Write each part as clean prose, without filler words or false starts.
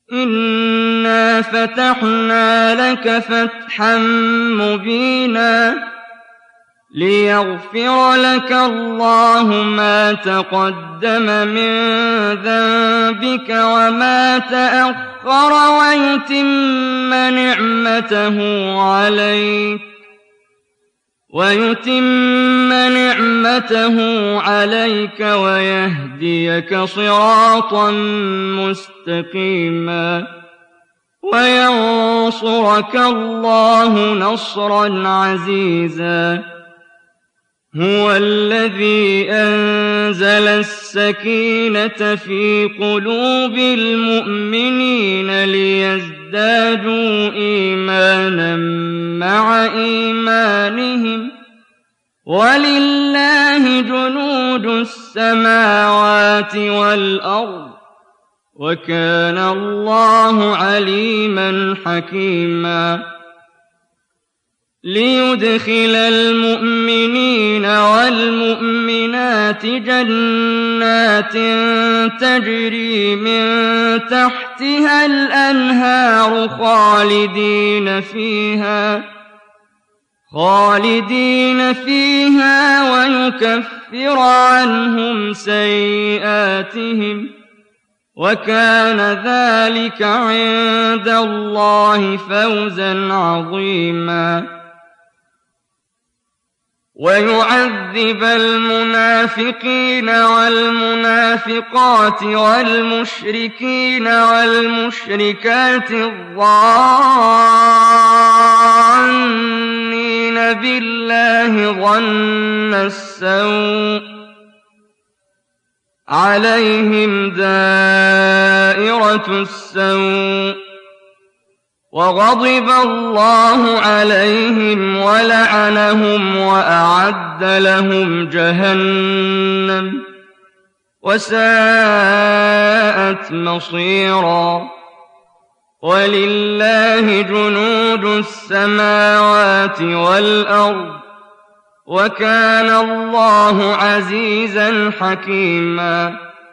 إنا فتحنا لك فتحا مبينا ليغفر لك الله ما تقدم من ذنبك وما تأخر ويتم نعمته عليك ويهديك صراطا مستقيما وينصرك الله نصرا عزيزا. هو الذي أنزل السكينة في قلوب المؤمنين ليزدادوا إيمانا مع إيمانهم ولله جنود السماوات والأرض وكان الله عليما حكيما. ليدخل المؤمنين والمؤمنات جنات تجري من تحتها الأنهار خالدين فيها ويكفر عنهم سيئاتهم وكان ذلك عند الله فوزا عظيما. ويعذب المنافقين والمنافقات والمشركين والمشركات الظانين بالله ظن السوء عليهم دائرة السوء وغضب الله عليهم ولعنهم وأعد لهم جهنم وساءت مصيرا. ولله جنود السماوات والأرض وكان الله عزيزا حكيما.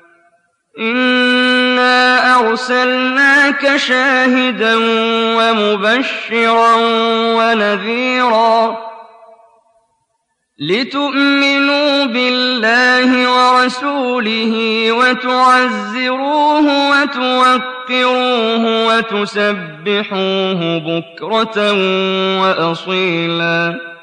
إنا أرسلناك شاهدا ومبشرا ونذيرا لتؤمنوا بالله ورسوله وتعزروه وتوقروه وتسبحوه بكرة وأصيلا.